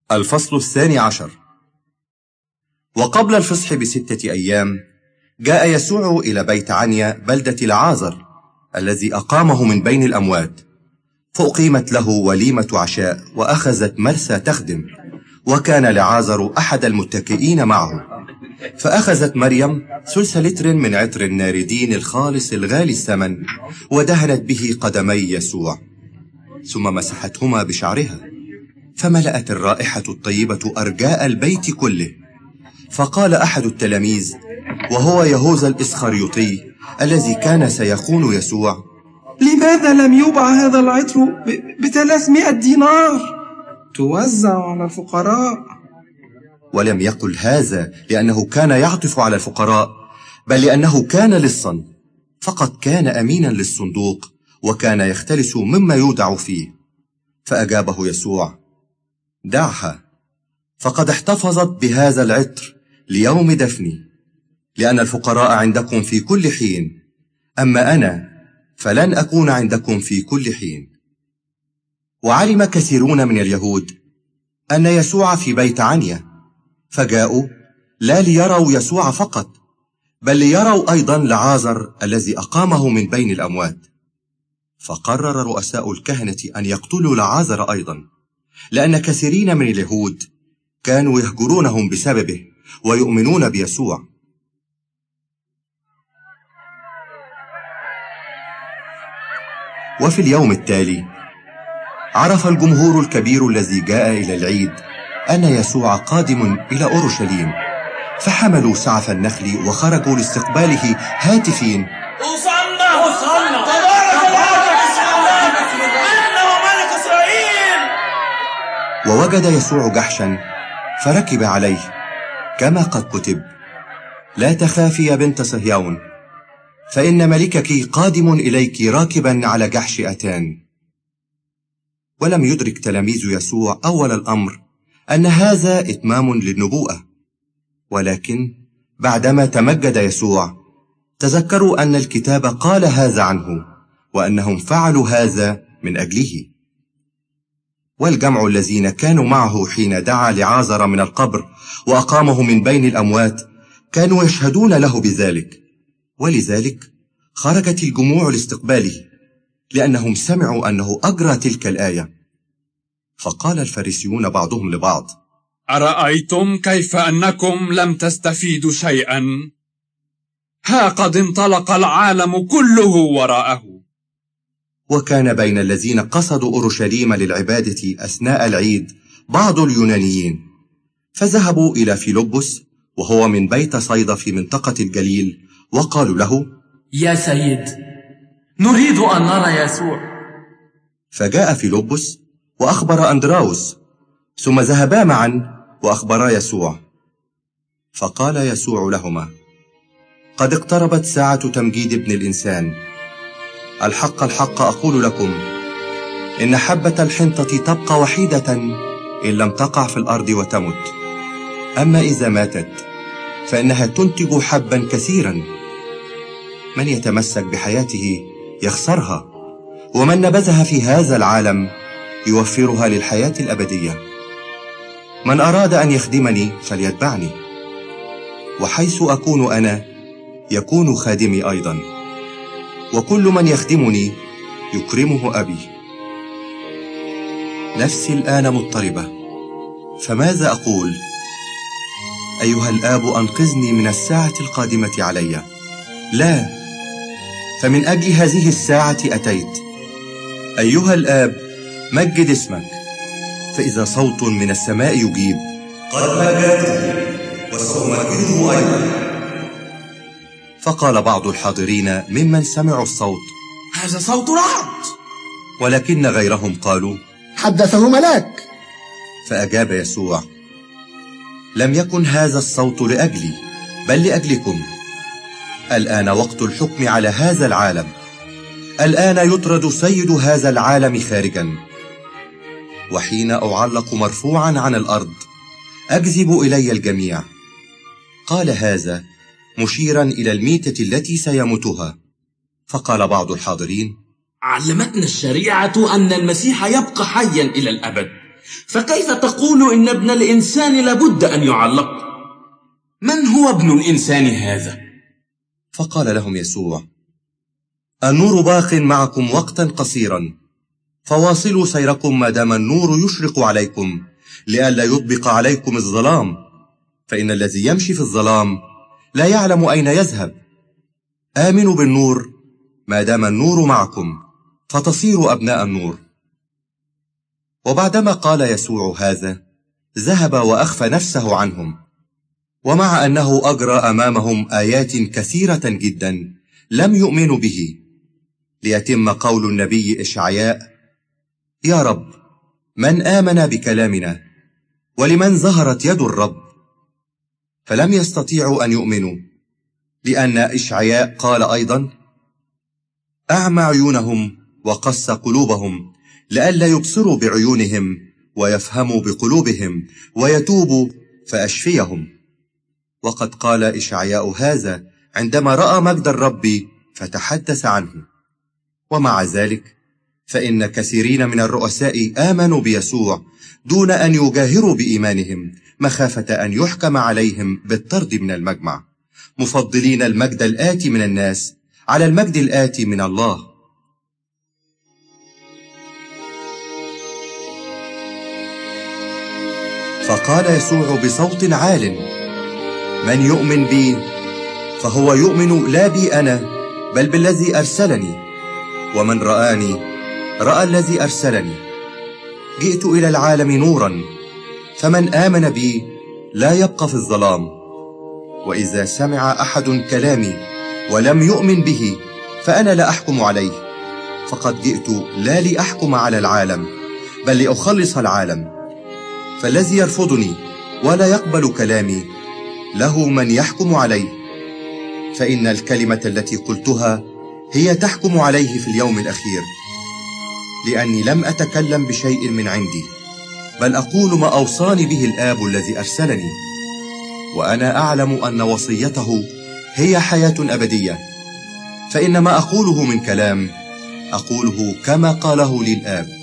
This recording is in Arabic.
الفصل 12. وقبل الفصح ب6 أيام جاء يسوع إلى بيت عنيا بلدة لعازر الذي أقامه من بين الأموات، فأقيمت له وليمة عشاء، وأخذت مرثا تخدم، وكان لعازر أحد المتكئين معه. فأخذت مريم 3 لتر من عطر الناردين الخالص الغالي الثمن، ودهنت به قدمي يسوع، ثم مسحتهما بشعرها، فملأت الرائحة الطيبة أرجاء البيت كله. فقال أحد التلاميذ وهو يهوذا الإسخريوطي الذي كان سيخون يسوع: لماذا لم يباع هذا العطر ب300 دينار توزع على الفقراء؟ ولم يقل هذا لأنه كان يعطف على الفقراء، بل لأنه كان لصا، فقد كان أمينا للصندوق، وكان يختلس مما يودع فيه. فأجابه يسوع: دعها، فقد احتفظت بهذا العطر ليوم دفني، لأن الفقراء عندكم في كل حين، أما أنا فلن أكون عندكم في كل حين. وعلم كثيرون من اليهود أن يسوع في بيت عنيا، فجاءوا لا ليروا يسوع فقط، بل ليروا أيضا لعازر الذي أقامه من بين الأموات. فقرر رؤساء الكهنة أن يقتلوا لعازر أيضا، لأن كثيرين من اليهود كانوا يهجرونهم بسببه ويؤمنون بيسوع. وفي اليوم التالي عرف الجمهور الكبير الذي جاء إلى العيد أن يسوع قادم إلى أورشليم، فحملوا سعف النخل وخرجوا لاستقباله هاتفين: أوصلنا تبارك العالم اسم الله، إنه ملك إسرائيل. ووجد يسوع جحشا فركب عليه، كما قد كتب: لا تخافي يا بنت صهيون، فإن ملكك قادم إليك راكبا على جحش أتان. ولم يدرك تلاميذ يسوع أول الأمر أن هذا إتمام للنبوءة، ولكن بعدما تمجد يسوع تذكروا أن الكتاب قال هذا عنه، وأنهم فعلوا هذا من أجله. والجمع الذين كانوا معه حين دعا لعازر من القبر وأقامه من بين الأموات كانوا يشهدون له بذلك، ولذلك خرجت الجموع لاستقباله، لأنهم سمعوا أنه أجرى تلك الآية. فقال الفريسيون بعضهم لبعض: أرأيتم كيف أنكم لم تستفيدوا شيئا؟ ها قد انطلق العالم كله وراءه. وكان بين الذين قصدوا أورشليم للعبادة أثناء العيد بعض اليونانيين، فذهبوا إلى فيلبس وهو من بيت صيدا في منطقة الجليل، وقالوا له: يا سيد، نريد أن نرى يسوع. فجاء فيلبس وأخبر أندراوس، ثم ذهبا معا وأخبرا يسوع. فقال يسوع لهما: قد اقتربت ساعة تمجيد ابن الإنسان. الحق الحق أقول لكم، إن حبة الحنطة تبقى وحيدة إن لم تقع في الأرض وتمت، أما إذا ماتت فإنها تنتج حبا كثيرا. من يتمسك بحياته يخسرها، ومن نبذها في هذا العالم يوفرها للحياة الأبدية. من أراد أن يخدمني فليتبعني، وحيث أكون أنا يكون خادمي أيضا، وكل من يخدمني يكرمه أبي. نفسي الآن مضطربة، فماذا أقول؟ أيها الآب أنقذني من الساعة القادمة علي. لا، فمن أجل هذه الساعة أتيت. أيها الآب مجد اسمك. فإذا صوت من السماء يجيب: قد مجدته وسأمجده أيضا. فقال بعض الحاضرين ممن سمعوا الصوت: هذا صوت رعد. ولكن غيرهم قالوا: حدثه ملاك. فأجاب يسوع: لم يكن هذا الصوت لأجلي، بل لأجلكم. الآن وقت الحكم على هذا العالم. الآن يطرد سيد هذا العالم خارجا، وحين أعلق مرفوعا عن الأرض أجذب إلي الجميع. قال هذا مشيرا إلى الميتة التي سيموتها. فقال بعض الحاضرين: علمتنا الشريعة أن المسيح يبقى حيا إلى الأبد، فكيف تقول إن ابن الإنسان لابد أن يعلق؟ من هو ابن الإنسان هذا؟ فقال لهم يسوع: النور باق معكم وقتا قصيرا، فواصلوا سيركم ما دام النور يشرق عليكم، لئلا يطبق عليكم الظلام، فإن الذي يمشي في الظلام لا يعلم أين يذهب. آمنوا بالنور ما دام النور معكم، فتصيروا أبناء النور. وبعدما قال يسوع هذا ذهب وأخفى نفسه عنهم، ومع أنه أجرى أمامهم آيات كثيرة جدا لم يؤمنوا به، ليتم قول النبي إشعياء: يا رب، من آمن بكلامنا؟ ولمن ظهرت يد الرب؟ فلم يستطيعوا أن يؤمنوا، لأن إشعياء قال أيضا: أعمى عيونهم وقص قلوبهم، لئلا يبصروا بعيونهم ويفهموا بقلوبهم ويتوبوا فأشفيهم. وقد قال إشعياء هذا عندما رأى مجد الرب فتحدث عنه. ومع ذلك فإن كثيرين من الرؤساء آمنوا بيسوع دون أن يجاهروا بإيمانهم، مخافة أن يحكم عليهم بالطرد من المجمع، مفضلين المجد الآتي من الناس على المجد الآتي من الله. فقال يسوع بصوت عال: من يؤمن بي فهو يؤمن لا بي أنا، بل بالذي أرسلني، ومن رآني رأى الذي أرسلني. جئت إلى العالم نورا، فمن آمن بي لا يبقى في الظلام. وإذا سمع أحد كلامي ولم يؤمن به فأنا لا أحكم عليه، فقد جئت لا لأحكم على العالم بل لأخلص العالم. فالذي يرفضني ولا يقبل كلامي له من يحكم عليه، فإن الكلمة التي قلتها هي تحكم عليه في اليوم الأخير، لأني لم أتكلم بشيء من عندي، بل أقول ما أوصاني به الآب الذي أرسلني. وأنا أعلم أن وصيته هي حياة أبدية، فإن ما أقوله من كلام أقوله كما قاله لي الآب.